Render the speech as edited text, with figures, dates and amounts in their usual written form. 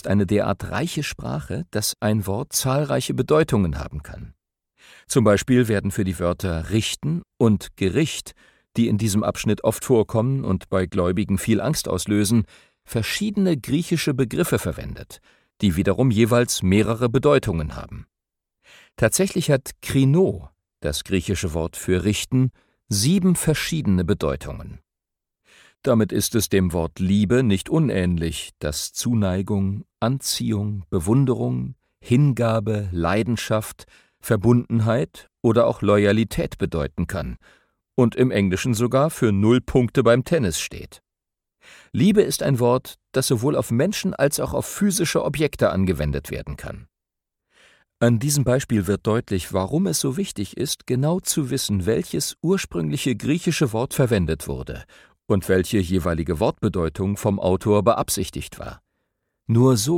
ist eine derart reiche Sprache, dass ein Wort zahlreiche Bedeutungen haben kann. Zum Beispiel werden für die Wörter richten und Gericht, die in diesem Abschnitt oft vorkommen und bei Gläubigen viel Angst auslösen, verschiedene griechische Begriffe verwendet, die wiederum jeweils mehrere Bedeutungen haben. Tatsächlich hat krino, das griechische Wort für richten, 7 verschiedene Bedeutungen. Damit ist es dem Wort Liebe nicht unähnlich, das Zuneigung, Anziehung, Bewunderung, Hingabe, Leidenschaft, Verbundenheit oder auch Loyalität bedeuten kann und im Englischen sogar für 0 Punkte beim Tennis steht. Liebe ist ein Wort, das sowohl auf Menschen als auch auf physische Objekte angewendet werden kann. An diesem Beispiel wird deutlich, warum es so wichtig ist, genau zu wissen, welches ursprüngliche griechische Wort verwendet wurde und welche jeweilige Wortbedeutung vom Autor beabsichtigt war. Nur so